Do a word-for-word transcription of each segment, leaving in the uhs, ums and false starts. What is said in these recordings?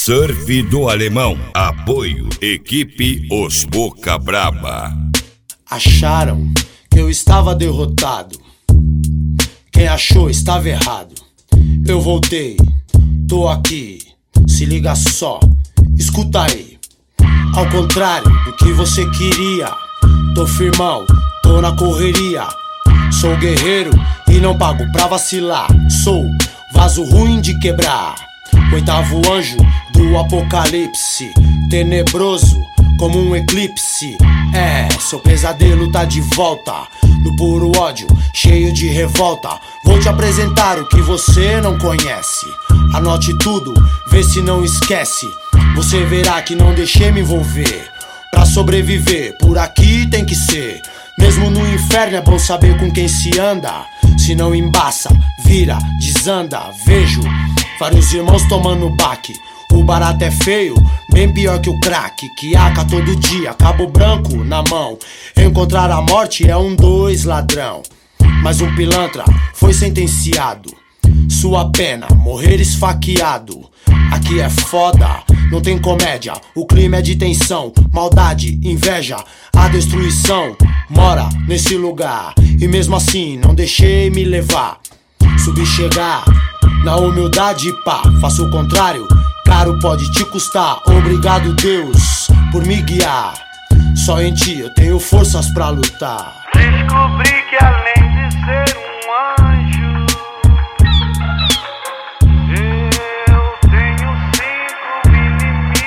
Surf do Alemão. Apoio Equipe Os Boca Braba. Acharam que eu estava derrotado. Quem achou estava errado. Eu voltei, tô aqui. Se liga só, escuta aí. Ao contrário do que você queria, tô firmão, tô na correria. Sou guerreiro e não pago pra vacilar. Sou vaso ruim de quebrar, oitavo anjo do apocalipse, tenebroso como um eclipse. É, seu pesadelo tá de volta, no puro ódio, cheio de revolta. Vou te apresentar o que você não conhece. Anote tudo, vê se não esquece. Você verá que não deixei me envolver. Pra sobreviver, por aqui tem que ser. Mesmo no inferno é bom saber com quem se anda. Se não embaça, vira, desanda. Vejo vários irmãos tomando baque. O barato é feio, bem pior que o crack. Que aca todo dia, cabo branco na mão. Encontrar a morte é um dois ladrão. Mas um pilantra foi sentenciado. Sua pena, morrer esfaqueado. Aqui é foda, não tem comédia. O clima é de tensão, maldade, inveja. A destruição mora nesse lugar. E mesmo assim não deixei me levar. Subi chegar na humildade, pá, faço o contrário, caro pode te custar. Obrigado Deus por me guiar. Só em ti eu tenho forças pra lutar. Descobri que além de ser um anjo, eu tenho cinco inimigos.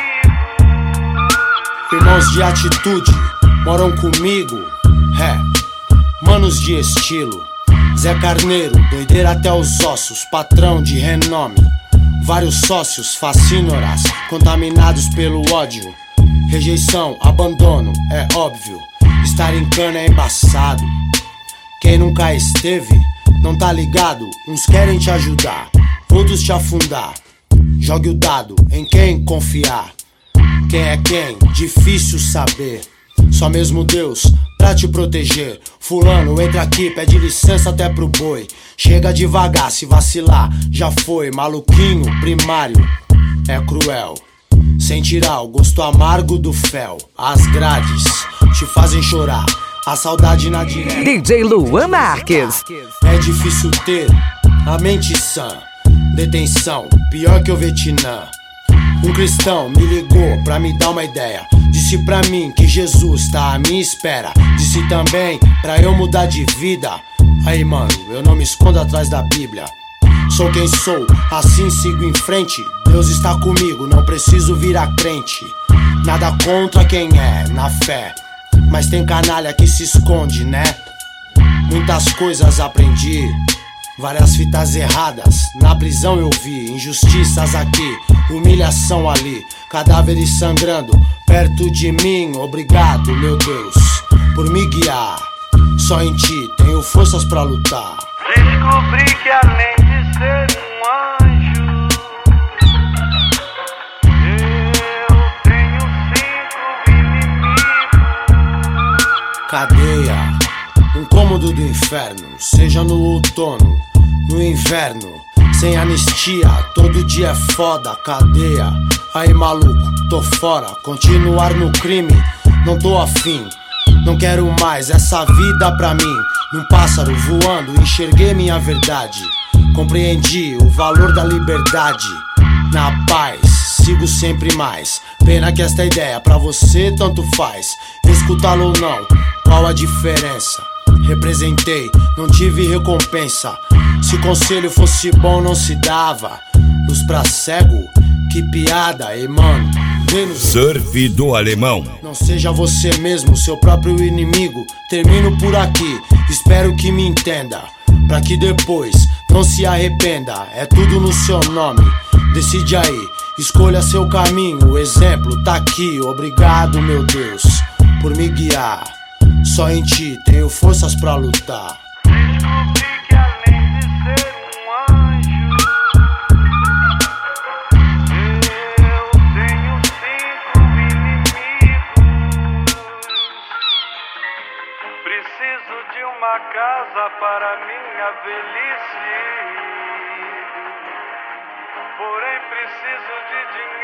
Irmãos de atitude moram comigo, é, manos de estilo. Zé Carneiro, doideira até os ossos, patrão de renome. Vários sócios fascínoras, contaminados pelo ódio. Rejeição, abandono, é óbvio. Estar em cana é embaçado. Quem nunca esteve, não tá ligado. Uns querem te ajudar, outros te afundar. Jogue o dado em quem confiar. Quem é quem? Difícil saber. Só mesmo Deus pra te proteger. Fulano, entra aqui, pede licença até pro boi. Chega devagar, se vacilar, já foi. Maluquinho, primário, é cruel. Sem tirar o gosto amargo do fel. As grades te fazem chorar, a saudade na direta. D J Luan Marques. É difícil ter a mente sã. Detenção, pior que o Vietnã. Um cristão me ligou pra me dar uma ideia. Disse pra mim que Jesus tá à minha espera. Disse também pra eu mudar de vida. Aí mano, eu não me escondo atrás da Bíblia. Sou quem sou, assim sigo em frente. Deus está comigo, não preciso virar crente. Nada contra quem é, na fé. Mas tem canalha que se esconde, né? Muitas coisas aprendi, várias fitas erradas na prisão eu vi. Injustiças aqui, humilhação ali, cadáveres sangrando perto de mim. Obrigado, meu Deus, por me guiar. Só em ti tenho forças pra lutar. Descobri que além de ser um anjo, eu tenho cinco inimigos. Cadeia, um cômodo do inferno. Seja no outono, no inverno. Sem anistia, todo dia é foda. Cadeia, aí maluco, tô fora. Continuar no crime, não tô afim. Não quero mais essa vida pra mim. Num pássaro voando, enxerguei minha verdade. Compreendi o valor da liberdade. Na paz, sigo sempre mais. Pena que esta ideia pra você tanto faz. Escutá-lo ou não, qual a diferença? Representei, não tive recompensa. Se conselho fosse bom não se dava. Luz pra cego, que piada, ei mano. Surf do Alemão. Não seja você mesmo, seu próprio inimigo. Termino por aqui, espero que me entenda. Pra que depois não se arrependa. É tudo no seu nome, decide aí. Escolha seu caminho, o exemplo tá aqui. Obrigado, meu Deus, por me guiar. Só em ti tenho forças pra lutar. Descobri que além de ser um anjo, eu tenho cinco inimigos. Preciso de uma casa para minha velhice, porém preciso de dinheiro